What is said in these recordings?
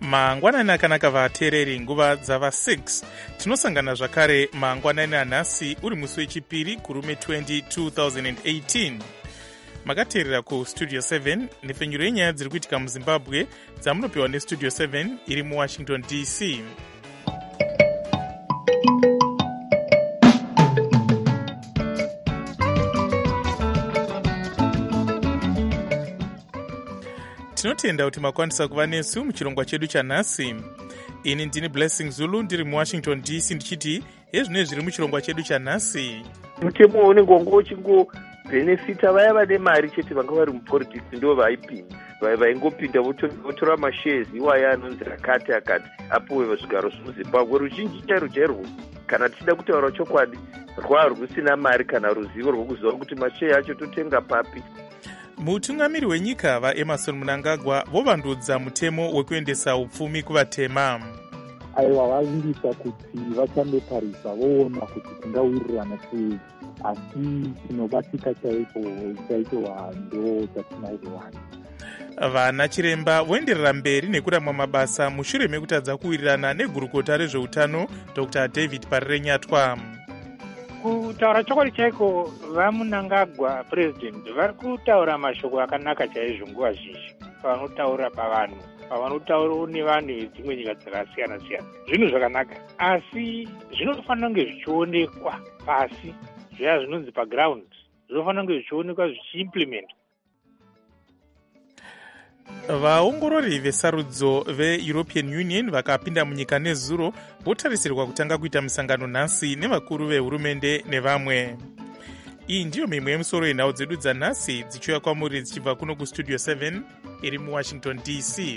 mangwanani akanaka vateereri, nguva dzava 6 tinosangana zvakare mangwanani anhasi uri musi wechipiri kurume 20 2018. makateerera kustudio 7 nepfenyuro yenyaya dziri kuitika muzimbabwe dzamunopiwa nestudio 7 iri muwashington dc. tinotenda kuti makwanisa kuva nesu muchirongwa chedu chanhasi. ini ndini Blessing Zulu ndiri muwashington dc ndichiti hezvino zviri muchirongwa chedu chanhasi. mutemo unenge wanga uchingobhenefita vaya vane mari chete vanga vari mupolitics ndo vaipinda vaingopinda votora mashares iwaya anonzi rakati akati apuwe zvigaro zvemuzimbabwe. ruzhinji chairo chairwo kana tichida kutaura chokwadi rwarwusina mari kana ruzivo rwokuziva kuti mashare acho totenga papi. mutungamiri wenyika vaEmmerson Mnangagwa vovandudza mutemo wekuendesa upfumi kuvatema. aiwa vavirisa kuti vachandotarisa voona kuti tingawirirana sei, asi tinobatika chaipo ndo chatinaizowani. vana chiremba voenderera mberi nekuramwa mabasa mushure mekutadza kuwirirana negurukota rezveutano Dr David Parirenyatwa. kutaura chokwadi chaiko vaMnangagwa president vari kutaura mashoko akanaka chaizvo nguva zhinji pavanotaura pavanhu, pavanotaura nevanhu dzimwe nyika dzakasiyana siyana. zvinhu zvakanaka, asi zvinofanira kunge zvichionekwa pasi, zviya zvinonzi paground zvinofanira kunge zvichionekwa zvichiimplementwa. vaongorori vesarudzo veEuropean Union vakapinda munyika nezuro votarisirwa kutanga kuita musangano nhasi nevakuru vehurumende nevamwe. iyi ndiyo mimwe yemusoro yenhau dzedu dzanhasi dzichiuya kwamuri dzichibva kuno kustudio 7 iri muwashington dc.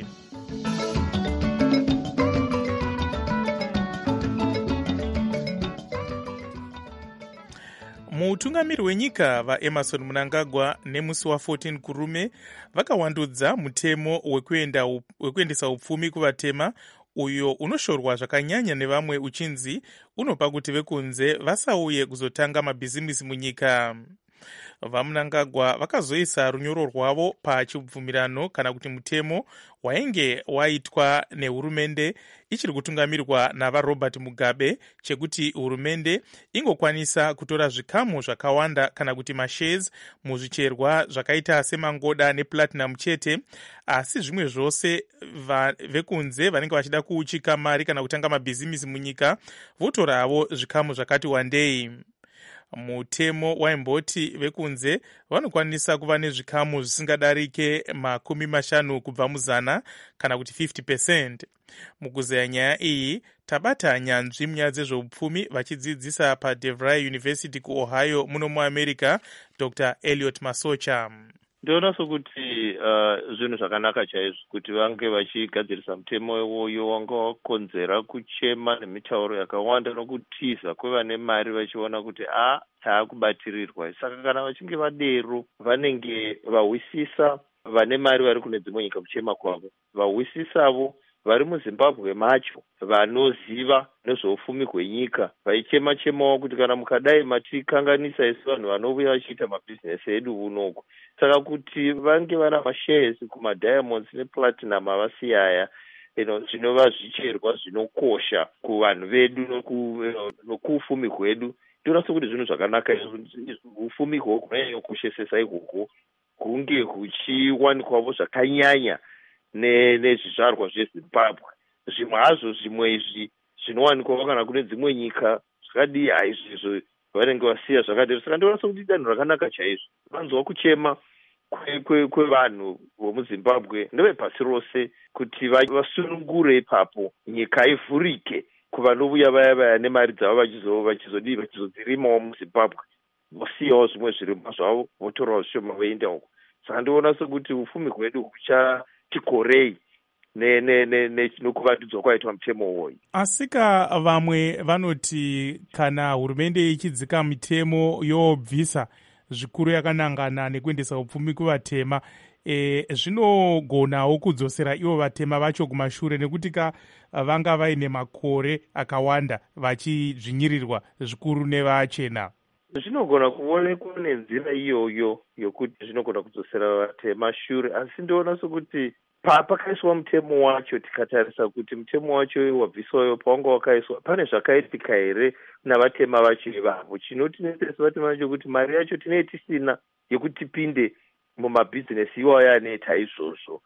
mutungamiri wenyika vaEmmerson Mnangagwa nemusi wa14 kurume vakawandudza mutemo wekuendesa upfumi kuvatema, uyo unoshorwa zvakanyanya nevamwe uchinzi unopa kuti vekunze vasauye kuzotanga mabhizimisi munyika. vaMnangagwa vakazoisa runyoro rwavo pachibvumirano kana kuti mutemo wainge waitwa nehurumende ichiri kutungamirwa navaRobert Mugabe chekuti hurumende ingokwanisa kutora zvikamu zvakawanda kana kuti mashares muzvicherwa zvakaita semangoda neplatinum chete, asi zvimwe zvose vekunze vanenge vachida kuuchika mari kana kutanga mabhizimisi munyika votoravo zvikamu zvakati wandei. mutemo waimboti vekunze vanokwanisa kuva nezvikamu zvisingadarike 50 kubva muzana kana kuti 50%. mukuzeya nyaya iyi tabata nyanzvi munyaya dzezveupfumi vachidzidzisa paDeVry University kuOhio muno muamerica Dr Elliot Masocha. ndinoona sokuti zvinhu zvakanaka chaizvo kuti vange vachigadzirisa mutemo iwoyo wanga wakonzera kuchema nemitauro yakawanda nokutiza kwevane mari vachiona kuti taakubatirirwa. saka kana vachinge vadero vanenge vawisisa vane mari vari kune dzimwe nyika kuchema kwavo, vawisisavo vari muZimbabwe macho vanoziva nezveupfumi hwenyika vaichema-chemawo kuti kana mukadai matikanganisa isi vanhu vanouya vachiita mabhizinesi edu unoko. saka kuti vange vana mashares kumadiamonds neplatinum avasiyaya zvinova zvicherwa zvinokosha kuvanhu vedu nokuufumi hwedu. ndinoona sokuti zvinhu zvakanaka ufumi hwo kunyanyokoshesesa ikoko kunge huchiwanikwavo zvakanyanya nezvizvarwa zveZimbabwe. zvimwe hazvo zvimwe izvi zvinowanikwa kana kune dzimwe nyika zvakadii haizvizvo vanenge vasiya zvakadero. saka ndinoona sokuti danho rakanaka chaizvo vanzwa kuchema kwevanhu vomuZimbabwe nevepasi rose kuti vasunungure ipapo nyika ivhurike kuvanouya vaya nemari dzavo vachizodzirimawo muZimbabwe, vosiyawo zvimwe zvirimwa zvavo votorawo zvishoma voenda uko. saka ndinoona sokuti upfumi hwedu huchatikorei nokuvandudzwa kwaitwa mutemo uwoyu. asika vamwe vanoti kana hurumende ichidzika mitemo yobvisa zvikuru yakanangana nekuendesa upfumi kuvatema, zvinogonawo kudzosera ivo vatema vacho kumashure nekuti vanga vaine makore akawanda vachizvinyirirwa zvikuru nevachena. zvinogona kuonekwa nenzira iyoyo yokuti zvinogona kudzosera vatema shure, asi ndinoona sokuti pakaiswa mutemo wacho, tikatarisa kuti mutemo wacho wabviswayo pawanga wakaiswa, pane zvakaitika here navatema vacho ivavo. Chinotinetsesa vatema vacho kuti mari yacho tinee tisina yekuti tipinde mumabhizinesi iwayo anoita izvozvo.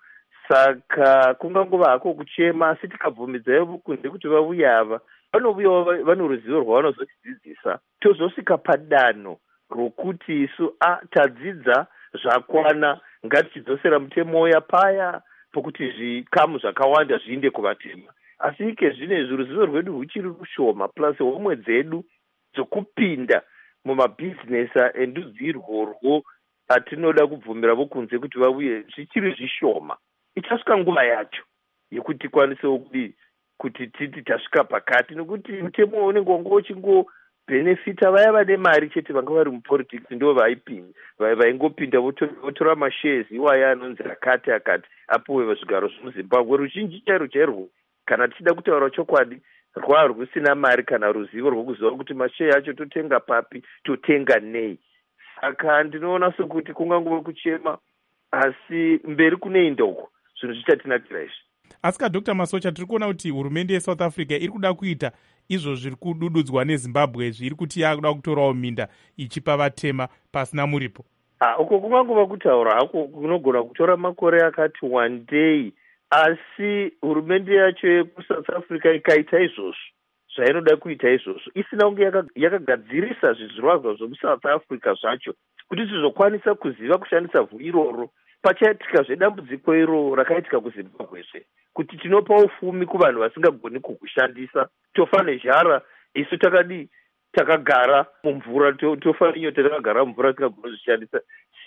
Saka kungangova hako kuchema, asi tikabvumidzai kunze kuti vauya ava vanouyawo vane ruzivo rwavanozotidzidzisa, tozosvika padanho rokuti isu tadzidza zvakwana, ngatichidzosera mutemo uya paya pokuti zvikamu zvakawanda zviinde kuvatema. Asi ike zvinezvi ruzivo rwedu ruchiri rushoma, plus homwe dzedu dzokupinda mumabhizinesi endudzi irworwo atinoda kubvumira vokunze kuti vauye zvichiri zvishoma. Ichasvika nguva yacho yekuti tikwanisewo kuti titi tasvika pakati, nekuti mutemo unenge wanga uchingobhenefita vaya vane mari chete, vanga vari mupolitics ndo vaingopinda votora mashares iwaya anonzi akati apuwe zvigaro zvemuzimbabwe. Ruzhinji chairwo kana tichida kutaura chokwadi rwusina mari kana ruzivo rwokuziva kuti mashare acho totenga papi, totenga nei. Saka ndinoona sekuti kungangova kuchema, asi mberi kunoenda uko zvinhu zvichatinakira izvi. Asi Dr. Masocha, tiri kuona kuti hurumende yeSouth Africa iri kuda kuita izvo zviri kudududzwa neZimbabwe, zviri kuti yakuda kutorawo minda ichipa vatema pasina muripo. Uko kungangova kutaura hako kunogona kutora makore akati wandei, asi hurumende yacho yekuSouth Africa ikaita izvozvo zvainoda kuita izvozvo, isina kunge yakagadzirisa zvizvarwa zvomuSouth Africa zvacho kuti zvizokwanisa kuziva kushandisa vhu iroro pachaitika zvedambudziko iro rakaitika kuZimbabwe, kuti tinopa ufumi kuvanhu vasingagoni kukushandisa. Tofa nezhara isu takagara mumvura, tofa nenyota takagara mumvura tisingagoni kuzvishandisa.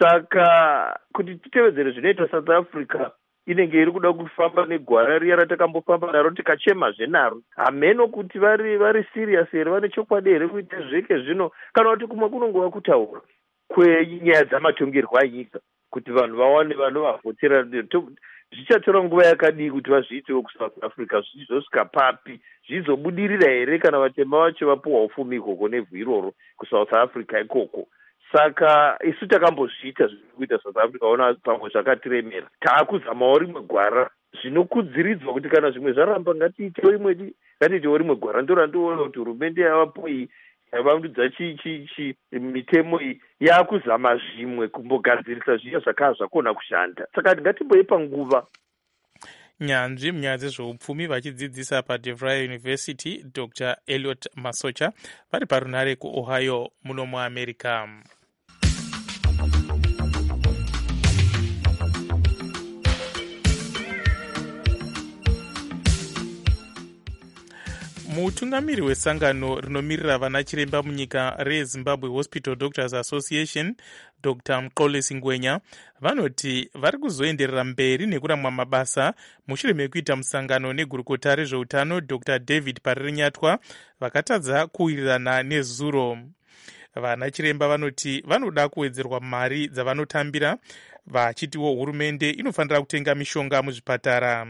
Saka kuti titevedzere zvinoita South Africa, inenge iri kuda kufamba negwara riya ratakambofamba naro tikachemazve naro. Hameno kuti vari serious here, vane chokwadi here kuita zveke zvino, kana kuti kumwe kunongova kutaura kwenyaya dzamatongerwo anyika kuti vanhu vawane vanovavhotera. Zvichatora nguva yakadii kuti vazviitewo kuSouth Africa? Zvizosvika papi? Zvizobudirira here kana vatema vacho vapuwa ufumi ikoko nevhu iroro kuSouth Africa ikoko? Saka isu takambozviita zviri kuita South Africa, ona pamwe zvakatiremera. Taakuzamawo rimwe gwara zvinokudziridzwa kuti kana zvimwe zvaramba ngatiitewo rimwe gwara. Ndorandoona kuti hurumende yavapo iyi yavandudza mitemo iyi yaakuzama zvimwe kumbogadzirisa zviya zvakava zvakona kushanda. Saka ngatimboipa nguva. Nyanzvi munyaya dzezveupfumi vachidzidzisa paDevry University, Dr. Elliot Masocha, vari parunhare kuOhio muno muAmerica. Mutungamiri wesangano rinomirira vana chiremba munyika reZimbabwe Hospital Doctors Association, Dr. Mxolisi Ngwenya, vanoti vari kuzoenderera mberi nekuramwa mabasa mushure mekuita musangano negurukota rezveutano Dr. David Parirenyatwa vakatadza kuwirirana nezuro. Vana chiremba vanoti vanoda kuwedzerwa mari dzavanotambira, vachitiwo hurumende inofanira kutenga mishonga muzvipatara.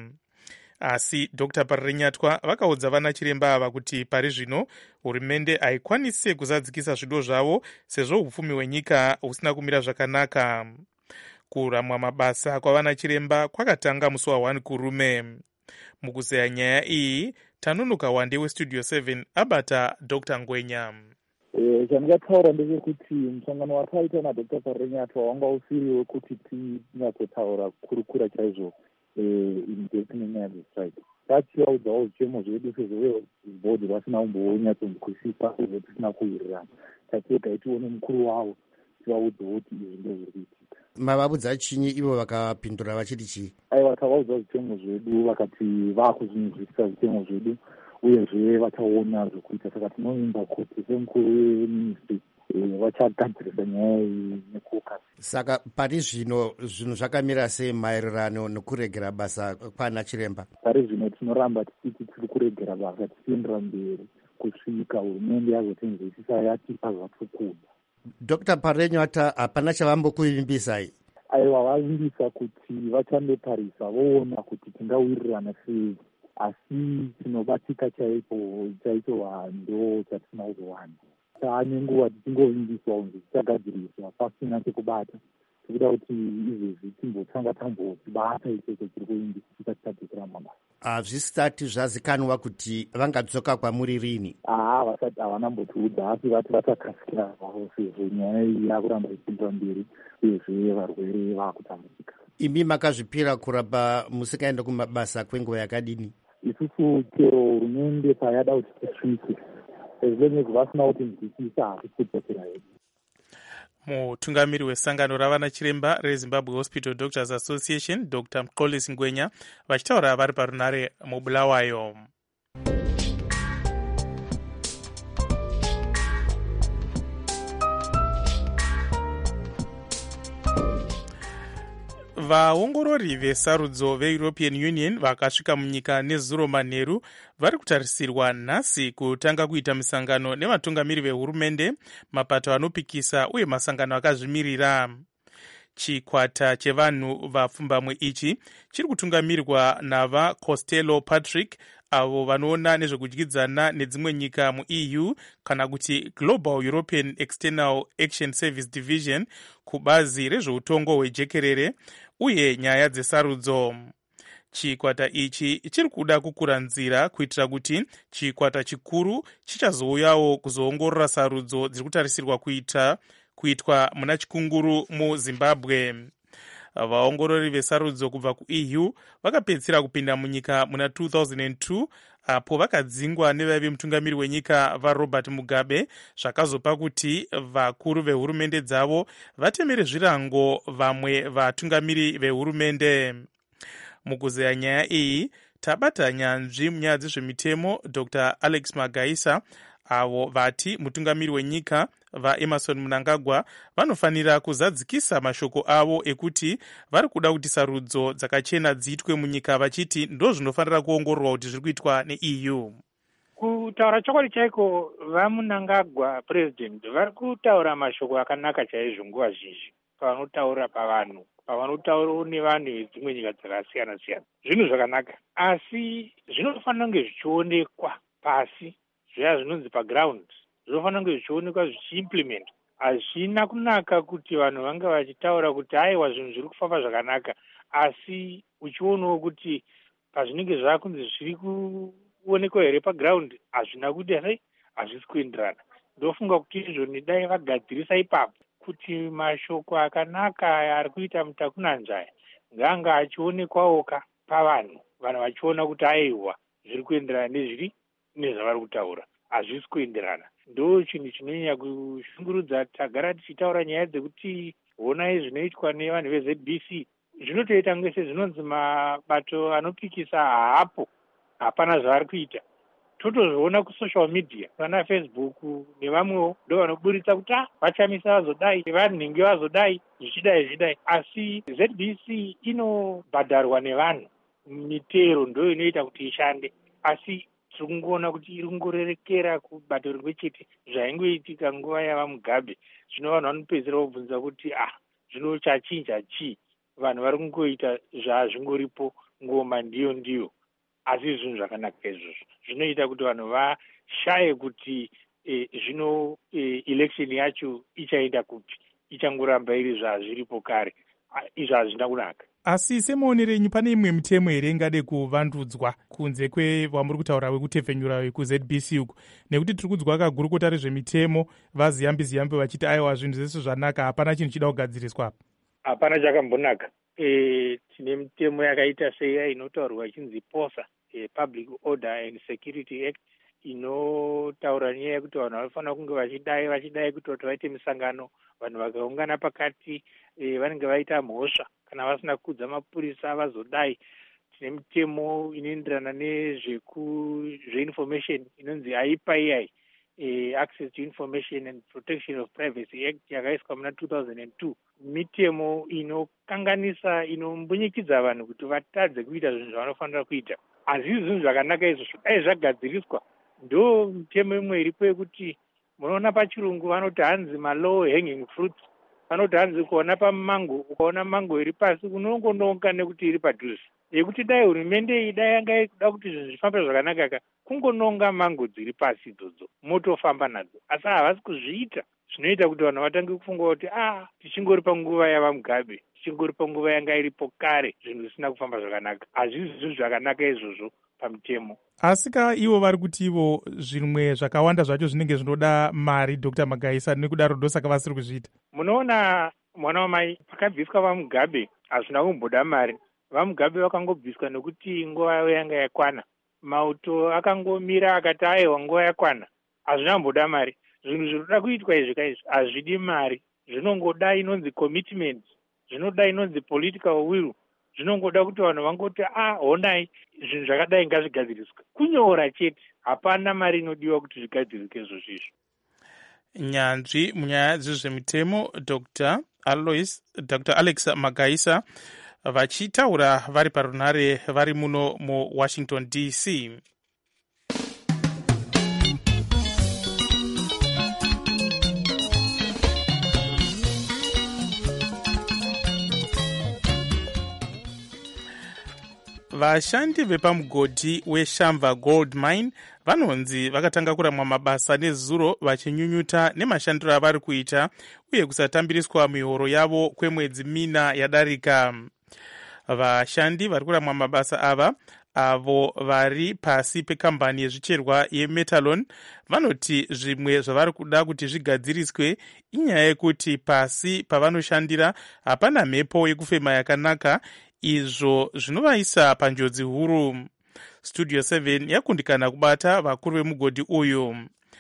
Asi Dr. Parirenyatwa vakaudza vana chiremba ava kuti pari zvino hurumende haikwanise kuzadzikisa zvido zvavo sezvo upfumi hwenyika husina kumira zvakanaka. Kuramwa mabasa kwavana chiremba kwakatanga musi wa1 kurume. Mukuzeya nyaya iyi, tanunuka wande weStudio 7 abata Dr. Ngwenya. Chandingataura ndechekuti musangano wataita naDr. Parirenyatwa wanga usiri wekuti tinyatsotaura kurukura chaizvo nenyaya dzestrike. Tachivaudzawo zvichemo zvedu sezvebhodhi vasina kumbonyatsombokwisisa sezvo tisina kuwirirana. Tachega tione mukuru wavo tivaudzewo kuti izvi ndozviri kuitika. Mavaudza chinyi ivo vakapindura vachiti chii? Aiwa, tavaudza zvichemo zvedu vakati vaakuzvinzwisisa zvichemo zvedu uyezve vachaona zvekuita. Saka tinoimba kuti semukuru weministry vachagadzirisa nyaya iyi nekuka. Saka pari zvino zvinhu zvakamira sei maererano nekuregera basa kwana chiremba? Pari zvino tinoramba tichiti tiri kuregera basa tichiendera mberi kusvika hurumende yazotenzesisa yatipa zvatukuda. Dr. Parirenyatwa hapana chavambokuvimbisai? Aiwa, vavimbisa kuti vachandotarisa voona kuti tingawirirana sei, asi chinobatika chaicho ndo chatisina kuzowana. Taane nguva tichingovimbiswa kunzi tichagadziriswa pasina chekubata. tikuda kuti izvezvi timbotanga tambozvibata ikoko tiri kuindi tisati tadzokera mumabasa. Hazvisati zvazikanwa kuti vangadzoka kwamuri rini? Vasati havanambotiudza asi vati vachakasikira zvavo sezvo nyaya iyi yakuramba ichienda mberi uyezve varwere vakutambudzika. Imi makazvipira kurapa musikaenda kumabasa kwenguva yakadini? Isusu chero hurumende payada kuti tisvike ezvenezi vasina kuti nzwisisa hatisipotera hedu. Mutungamiri wesangano ravana chiremba reZimbabwe Hospital Doctors Association Dr. Mxolisi Ngwenya vachitaura vari parunare muBulawayo. Vaongorori vesarudzo veEuropean Union vakasvika munyika nezuro manheru vari kutarisirwa nhasi kutanga kuita misangano nevatungamiri vehurumende, mapato anopikisa uye masangano akazvimirira. Chikwata chevanhu vapfumbamwe ichi chiri kutungamirwa navaCostello Patrick, avo vanoona nezvekudyidzana nedzimwe nyika muEU kana kuti Global European External Action Service Division kubazi rezveutongo hwejekerere uye nyaya dzesarudzo. Chikwata ichi chiri kuda kukura nzira kuitira kuti chikwata chikuru chichazouyawo kuzoongorora sarudzo dziri kutarisirwa kuitwa muna chikunguru muZimbabwe. Vaongorori vesarudzo kubva kuEU vakapedzisira kupinda munyika muna 2002 apo vakadzingwa nevaive mutungamiri wenyika vaRobert Mugabe, zvakazopa kuti vakuru vehurumende dzavo vatemere zvirango vamwe vatungamiri vehurumende. Mukuzeya nyaya iyi tabata nyanzvi munyaya dzezvemitemo Dr. Alex Magaisa, avo vati mutungamiri wenyika vaEmerson Mnangagwa vanofanira kuzadzikisa mashoko avo ekuti vari kuda kuti sarudzo dzakachena dziitwe munyika, vachiti ndo zvinofanira kuongororwa kuti zviri kuitwa neEU. Kutaura chokwadi chaiko, vaMnangagwa president vari kutaura mashoko akanaka chaizvo nguva zhinji pavanotaura pavanhu, pavanotaura nevanhu vedzimwe nyika dzakasiyana siyana. Zvinhu zvakanaka, asi zvinofanira kunge zvichionekwa pasi, zviya zvinonzi paground zvinofanira kunge zvichionekwa zvichiimplement. Hazvina kunaka kuti vanhu vanga vachitaura kuti aiwa zvinhu zviri kufamba zvakanaka, asi uchionawo kuti pazvinenge zvakunzi zviri kuonekwa here paground hazvina kuti hazvisi kuenderana. Ndofunga kuti izvoni dai vagadzirisa ipapo kuti mashoko akanaka ari kuita mutakunanzvaya nganga achionekwawo pavanhu, vanhu vachiona kuti aiwa zviri kuenderana nezviri nezvavari kutaura, hazvisi kuenderana. Ndo chinhu chinonyanya kushungurudza. Tagara tichitaura nyaya dzekuti honai zvinoitwa nevanhu veZBC zvinotoita kunge sezvinonzi mabato anopikisa hapo, hapana zvavari kuita. Totozviona kusocial media, vana Facebook nevamwewo ndo vanoburitsa kuti vachamisa vazodai, vanhingi vazodai, zvichidai. Asi ZBC inobhadharwa nevanhu, mitero ndo inoita kuti ishande, asi tiri kungoona kuti iri kungorerekera kubato rimwe chete zvaingoitika nguva yavaMugabe. Zvino vanhu vanopedzera kubvunza kuti zvino chachinja chii? Vanhu vari kungoita zvazvingoripo, ngoma ndiyo. Asi zvinhu zvakanaka izvozvo zvinoita kuti vanhu vashaye kuti zvino election yacho ichaenda kupi, ichangoramba iri zvazviripo kare. Izvo hazvina kunaka. Asi semuonere enyu pane imwe mitemo here ingade kuvandudzwa kunze kwevamuri kutaura wekutepfenyura wekuZBC uku? Nekuti tiri kudzwa kagurukota rezvemitemo vaziyambi vachiti aiwa zvinhu zvese zvanaka, hapana chinhu chida kugadziriswa. Hapana chakambonaka. Tine mitemo yakaita seya inotaurwa ichinzi POSA, Public Order and Security Act, inotaura nyaya yekuti vanhu vanofanira kunge vachidai kuti vaite misangano, vanhu vakaungana pakati vanenge vaita mhosva kana vasina kukudza mapurisa vazodai. Tine mitemo inoenderana nezveinformation inonzi IPII, Access to Information and Protection of Privacy Act, yakaiswa muna 2002. Mitemo inokanganisa, inombonyikidza vanhu kuti vatadze kuita zvinhu zvavanofanira kuita. Hazvisi zvinhu zvakanaka izvozvo. Dai zvagadziriswa, ndo mitemo imwe iripo yekuti munoona pachirungu vanoti hanzi low hanging fruits. Vanoti hanzi kuona pamango, ukaona mango iri pasi unongononga nekuti iri padhuze. yekuti dai hurumende dai yanga ikuda kuti zvinhu zvifambe zvakanaka kungononga mango dziri pasi idzodzo motofamba nadzo, asi havasi kuzviita. Zvinoita kuti vanhu vatange kufunga kuti tichingori panguva yava Mugabe, tichingori panguva yanga iripo kare, zvinhu zvisina kufamba zvakanaka. Hazvisi zvinhu zvakanaka izvozvo pamutemo. Asi ivo vari kuti ivo zvimwe zvakawanda zvacho zvinenge zvinoda mari, Dr. Magaisa, nekudaro ndosaka vasiri kuzviita. Munoona mwana wamai pakabviswa vaMugabe hazvina kumboda mari. VaMugabe vakangobviswa nekuti nguva yavo yanga yakwana. Mauto akangomira akati aiwa nguva yakwana, hazvina kumboda mari. Zvinhu zvinoda kuitwa izvi kaizvi hazvidi mari, zvinongoda inonzi commitment, zvinoda inonzi political will, zvinongoda kuti vanhu vangoti honai zvinhu zvakadai ngazvigadziriswe. Kunyora chete, hapana mari inodiwa kuti zvigadziriswe izvozvo. Nyanzvi munyaya dzezvemitemo Dr. Alex Magaisa vachitaura vari parunare vari muno muWashington DC. Vashandi vepamugodhi weShamva Gold Mine vanonzi vakatanga kuramwa mabasa nezuro vachinyunyuta nemashandiro avari kuita uye kusatambiriswa mihoro yavo kwemwedzi mina yadarika. Vashandi vari kuramwa mabasa avo vari pasi pekambani yezvicherwa yeMetalon vanoti zvimwe zvavari kuda kuti zvigadziriswe inyaya yekuti pasi pavanoshandira hapana mhepo yekufema yakanaka, izvo zvinovaisa panjodzi huru. Studio 7 yakundikana kubata vakuru vemugodhi uyu,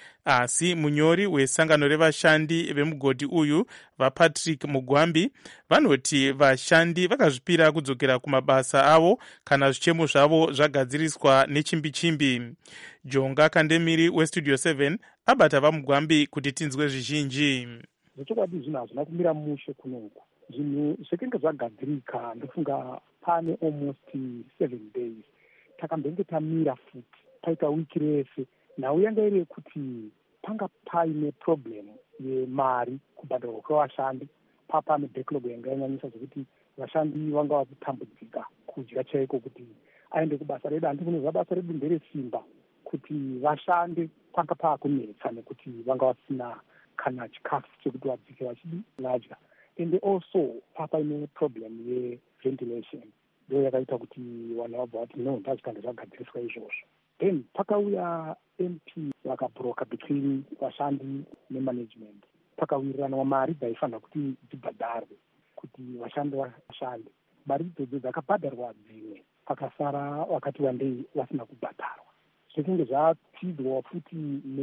asi munyori wesangano revashandi vemugodhi uyu vaPatrick Mugwambi vanoti vashandi vakazvipira kudzokera kumabasa avo kana zvichemo zvavo zvagadziriswa nechimbi-chimbi. Jonga Kandemiri weStudio 7 abata vaMugwambi kuti tinzwe zvizhinji. Zvechokwadi zvinhu hazvina kumira mushe kunoku. Zvinhu zvekenge zvagadzirika ndofunga pane almost 7 days takambenge tamira futi paita wiki rese. Nhau yanga iri yekuti panga paine problem yemari kubhadharwa kwevashandi, papane backlog yanga yanyanyisa zvekuti vashandi vanga vakutambudzika kudya chaiko kuti aende kubasa redu. Handi kunozva basa redu nderesimba kuti vashande panga paakunetsa nekuti vanga vasina kana chikafu chekuti vadzike vachidi vadya. And also papaine problem yeventilation ndo yakaita kuti vanhu vabva vati no ndazvikanga zvagadziriswa izvozvo. Then pakauya MP vakabroka between vashandi nemanagement, pakawirirana mari dzaifanira kuti dzibhadharwe kuti vashandi vashande. Mari idzodzo dzakabhadharwa dzimwe, pakasara wakati wandei vasina kubhadharwa. Zvikinge zvapfidzwa futi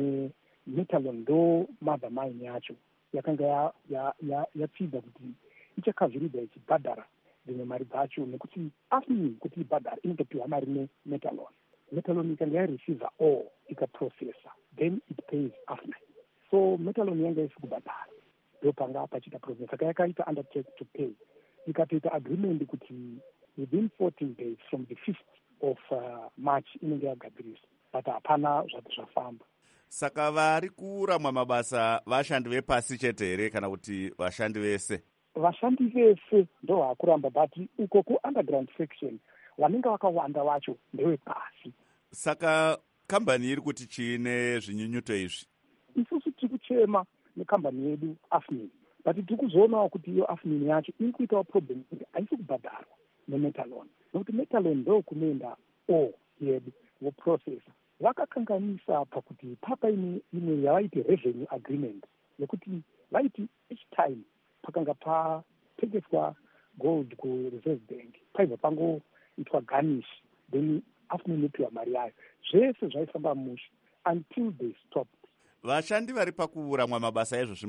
neMetalon ndo mother mine yacho yakanga yapfidza kuti ichakazviridza ichibhadhara dzimwe mari dzacho, nekuti afini kuti ibhadhara inotopiwa mari neMetalon. Metalon ikanga yareceiva all ikaprocessa, then it pays after. So Metalon yanga isi kubhadhara, ndo panga pachita process. Saka yakaita undertake to pay, ikatoita agreement kuti within 14 days from the 5th of March inenge yagadziriswa, but hapana zvati zvafamba. Saka vari kuramwa mabasa vashandi vepasi chete here kana kuti vashandi vese? Vashandi vese ndo vakuramba, but uko ku-underground section vanenge vakawanda vacho ndevepasi. Saka kambani iri kuti chiine zvinyunyuto izvi? Isusu tiri kuchema nekambani yedu Afmin, but tiri kuzoonawo kuti iyo Afmin yacho iri kuitawo problem kuti haisi kubhadharwa neMetalon, nokuti Metalon ndo kunoenda all yedu voprocessa. Vakakanganisa pakuti papaine imwe yavaiti revenue agreement yekuti vaiti each time pakanga patengeswa gold kuReserve Bank paibva pangoitwa garnish, then after inopiwa mari yayo. Zvese zvaifamba mushe until they stopped. Vashandi vari pakuramwa mabasa izvozvi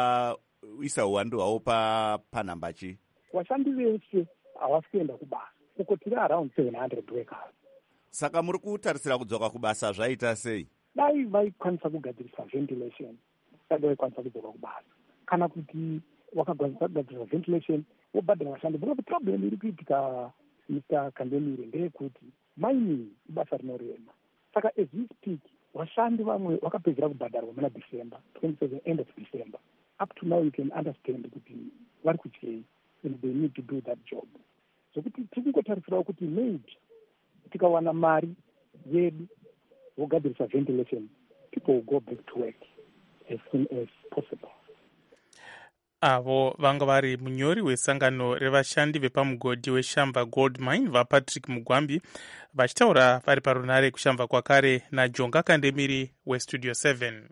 mungaisa uwandu hwavo panhamba chi? Vashandi vese havasi kuenda kubasa, uko tiri around 700 workers. Saka muri kutarisira kudzoka kubasa zvaita sei? Dai vaikwanisa kugadzirisa ventilation, dai vaikwanisa kudzoka kubasa. Kana kuti wakagadzirisa ventilation wobhadhara vashandi. Because problem iri kuitika Mr. Kandemire ndeyekuti mining ibasa rinorema. Saka as we speak, vashandi vamwe vakapedzera kubhadharwa muna December 27, end of December. Up to now you can understand kuti vari kudyei and they need to do that job. zvokuti tiri kungotarisirawo kuti maybe tikawana mari yedu vogadzirisa ventilation, people will go back to work as soon as possible. Avo vanga vari munyori wesangano revashandi vepamugodhi weshamba gold mine vapatrick Mugwambi vachitaura vari parunare kushamba kwakare naJonga Kandemiri westudio 7.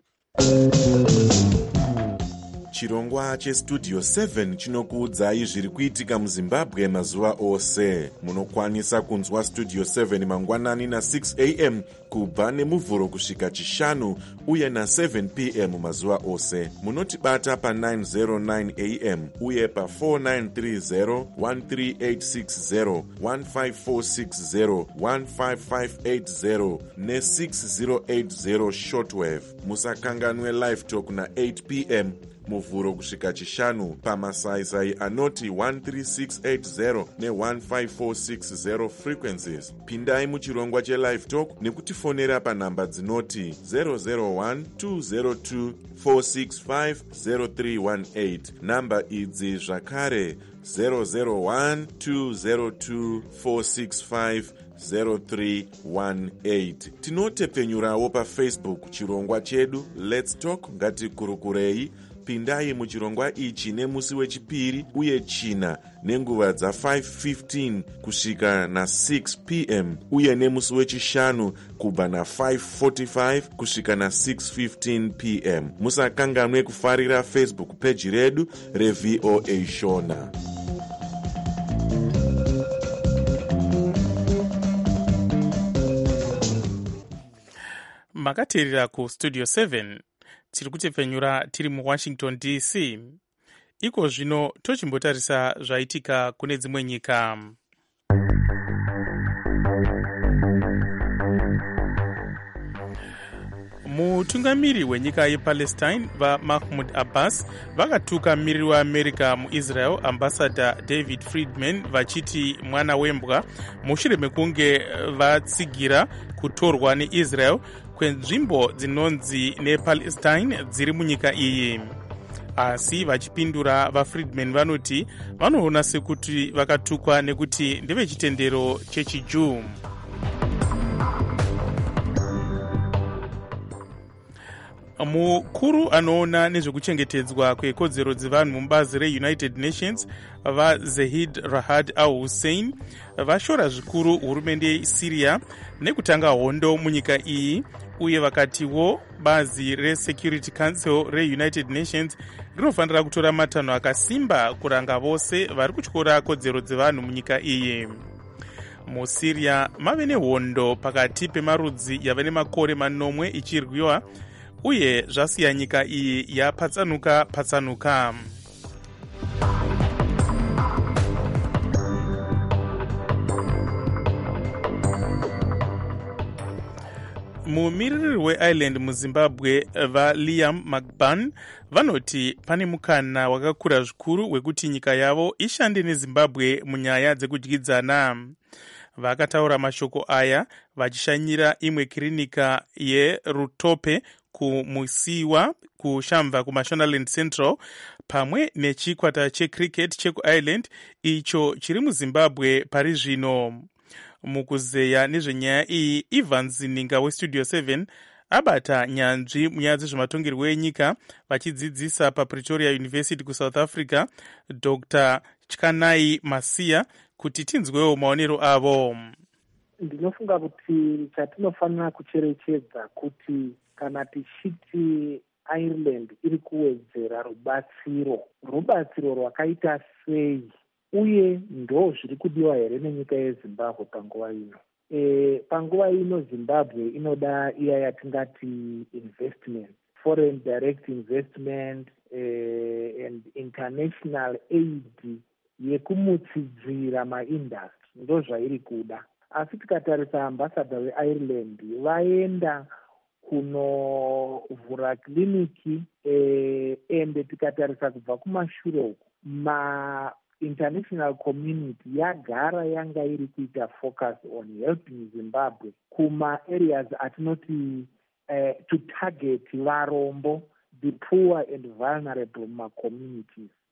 Chirongwa chestudio 7 chinokuudzai zviri kuitika muZimbabwe mazuva ose. Munokwanisa kunzwa studio 7 mangwanani na6 am kubva nemuvhuro kusvika chishanu uye na7 pm mazuva ose. Munotibata pa909 am uye pa4930 13860 15460 15580 ne6080 shortwave. Musakanganwe live talk na8 pm muvhuro kusvika chishanu pamasaisai anoti 13680 ne15460 frequencies. Pindai muchirongwa chelive talk nekutifonera panhamba dzinoti 001-202-465-0318. Namba idzi zvakare 001-202-465-0318. Tinotepfenyurawo paFacebook chirongwa chedu Let's Talk ngatikurukurei. Pindai muchirongwa ichi nemusi wechipiri uye china nenguva dza5:15 kusvika na6 pm uye nemusi wechishanu kubva na5:45 kusvika na6:15 pm. Musakanganwe kufarira Facebook page redu reVOA Shona. Makateerera kustudio 7 tiri kutepfenyura tiri muWashington DC. Iko zvino tochimbotarisa zvaitika kune dzimwe nyika. Mutungamiri wenyika yePalestine vaMahmoud Abbas vakatuka miriri weAmerica muIsrael ambassador David Friedman vachiti mwana wembwa mushure mekunge vatsigira kutorwa neIsrael kwenzvimbo dzinonzi nePalestine dziri munyika iyi. Asi vachipindura vaFriedman vanoti vanoona sekuti vakatukwa nekuti ndevechitendero chechiJuu. Mukuru anoona nezvekuchengetedzwa kwekodzero dzevanhu mubazi reUnited Nations vaZahid Rahad al-Hussein vashora zvikuru hurumende yeSyria nekutanga hondo munyika iyi, uye vakatiwo bazi reSecurity Council reUnited Nations rinofanira kutora matanho akasimba kuranga vose vari kutyora kodzero dzevanhu munyika iyi. MuSyria mave nehondo pakati pemarudzi yava nemakore manomwe ichirwiwa, uye zvasiya nyika iyi yapatsanuka. Mumiriri weIreland muZimbabwe vaLiam McBurn vanoti pane mukana wakakura zvikuru wekuti nyika yavo ishande neZimbabwe munyaya dzekudyidzana. Vakataura mashoko aya vachishanyira imwe kirinika yeRutope kumusiwa kushamva kuMashonaland Central pamwe nechikwata checricket chekuIreland icho chiri muZimbabwe pari zvino. Mukuzeya nezvenyaya iyi, Evans Ninga westudio 7 abata nyanzvi munyaya dzezvematongerwo enyika vachidzidzisa paPretoria University kuSouth Africa, Dr. Chkanai Masiya, kuti tinzwewo maonero avo. Ndinofunga kuti chatinofanira kucherechedza kuti kana tichiti Ireland iri kuwedzera rubatsiro rwakaita sei, uye ndo zviri kudiwa here nenyika yeZimbabwe panguva ino. Panguva ino Zimbabwe inoda iya yatingati investment, foreign direct investment and international aid yekumutsidzira maindustry, ndo zvairi kuda. Asi tikatarisa ambassador weIreland vaenda kunovhura kliniki ende tikatarisa kubva kumashure uku international community yagara yanga iri kuita focus on helping Zimbabwe kuma areas atinoti to target varombo, the poor and vulnerable communities.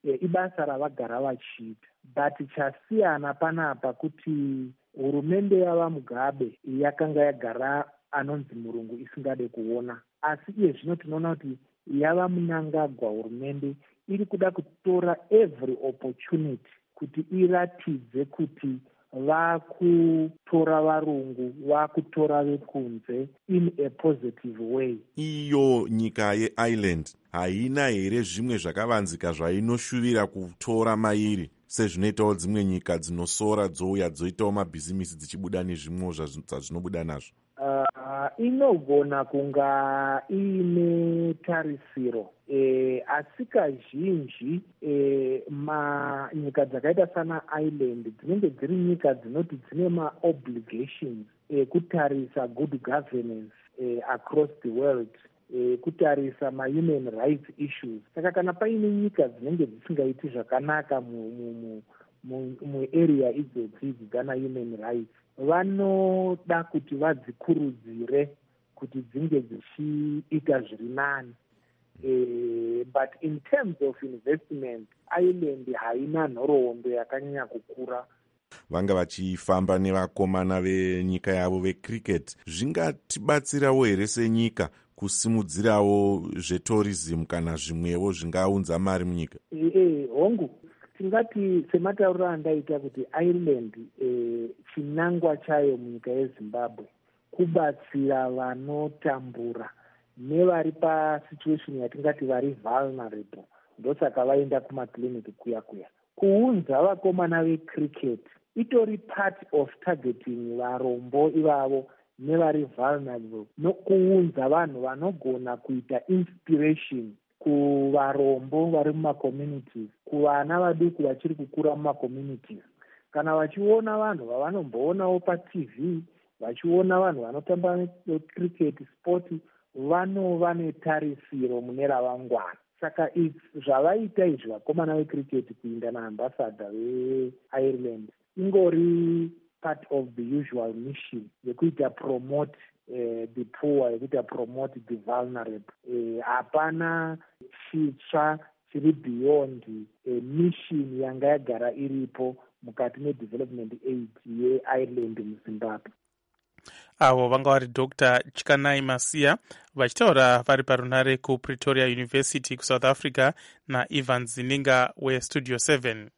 ibasa ravagara vachiita. But chasiyana panapa kuti hurumende yavaMugabe yakanga yagara anonzi murungu isingade kuona, asi iye zvino tinoona kuti yavaMunangagwa hurumende iri kuda kutora every opportunity kuti iratidze kuti vakutora varungu, vakutora vekunze in a positive way. Iyo nyika yeIreland haina here zvimwe zvakavanzika zvainoshuvira kutora mairi sezvinoitawo dzimwe nyika dzinosora dzouya dzoitawo mabhizimisi dzichibuda nezvimwewo zvazvinobuda nazvo? Inogona kunga ine tarisiro, asi kazhinji nyika dzakaita sana Ireland dzinenge dziri nyika dzinoti dzine ma-obligations ekutarisa good governance across the world, kutarisa ma-human rights issues. Saka kana paine nyika dzinenge dzisingaiti zvakanaka muarea idzodzi dzana human rights, vanoda kuti vadzikurudzire kuti dzinge dzichiita zviri nani. But in terms of investment, Ireland haina nhoroondo yakanyanya kukura. Vanga vachifamba nevakomana venyika yavo vecricket, zvingatibatsirawo here senyika kusimudzirawo zvetourism kana zvimwewo zvingaunza mari munyika? Hongu, tingati sematauriro andaita kuti Ireland chinangwa chayo munyika yeZimbabwe kubatsira vanotambura nevari pasituation yatingati vari vulnerable, ndosaka vaenda kumakliniki kuya kuunza vakomana vecricket itori part of targeting varombo ivavo nevari vulnerable, nokuunza vanhu vanogona kuita inspiration kuvarombo vari mumacommunities, kuvana vaduku vachiri kukura mumacommunities. Kana vachiona vanhu vavanomboonawo patv, vachiona vanhu vanotamba cricket sport, vanova netarisiro mune ravangwana. Saka zvavaita izvi vakomana vecricket kuinda naambassador veIreland ingori part of the usual mission yekuita promote the poor, yekuita promote the vulnerable. Hapana chitsva chiri beyond mission yanga yagara iripo mukati medevelopment aid yeIreland muZimbabwe. Avo vanga vari Dr. Chikanai Masiya vachitaura vari parunare kuPretoria University kuSouth Africa naIvan Zininga weStudio 7.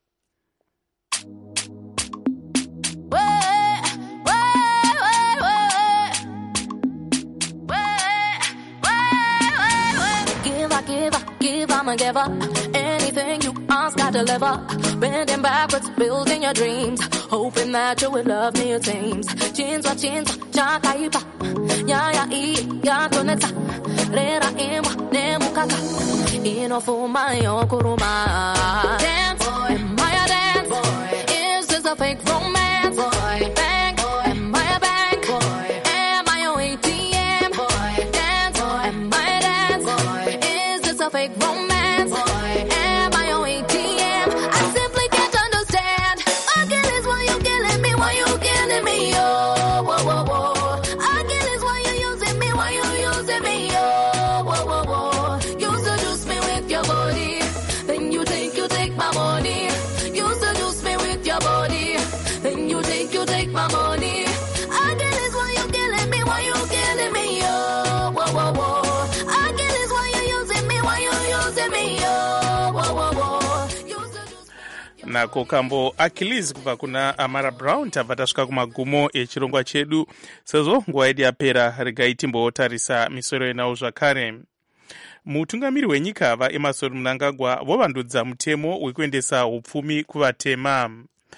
Give, I'm a giver. Anything you ask, I deliver. Bending backwards, building your dreams, hoping that you will love me your teams. Chinzwa, chakaipa. Ya, ya, toneta. Rera, imwa, nemukata. Inofuma, yokuruma. Dance, am I a dance? Boy. Is this a fake romance? Boy. Bank, am I a bank? Boy. Am I your ATM? Boy. Dance, am I a dance? Boy. Is this a fake romance? Boy. Am I your ATM? I simply can't understand. I kill is why you killing me, why you killing me, oh, whoa, whoa, whoa. I kill is why you using me, why you using me, oh, whoa, whoa, whoa. You seduce me with your body, then you take my money. You seduce me with your body, then you take my money. I kill is why you killing me, why you killing me, oh, whoa, whoa, whoa. I kill is why you using me, why you using me, oh, whoa, whoa, whoa. You seduce me. Nako kambo Achilles kubva kuna Amara Brown tabva tasvika kumagumo echirongwa chedu. Sezvo nguva yedu yapera, regai timbotarisa misoro inawo zvakare. Mutungamiri wenyika vaEmmerson Mnangagwa vovandudza mutemo wekuendesa upfumi kuvatema.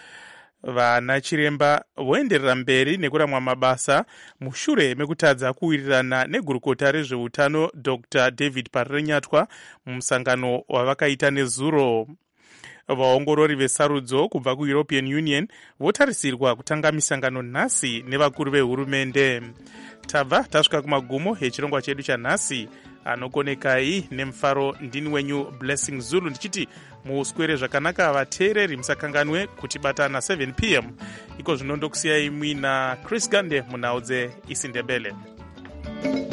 Vana chiremba voenderera mberi nekuramwa mabasa mushure mekutadza kuwirirana negurukota rezveutano Dr. David Parirenyatwa mumusangano wavakaita nezuro. Vaongorori vesarudzo kubva kuEuropean Union votarisirwa kutanga misangano nhasi nevakuru vehurumende. Tabva tasvika kumagumo echirongwa chedu chanhasi. Anokonekai nemufaro ndini wenyu Blessing Zulu ndichiti muswere zvakanaka vateereri, musakanganwe kutibata 7 p.m. iko zvinondokusiyai mwina Chris Gande munhau dzeIsindebele.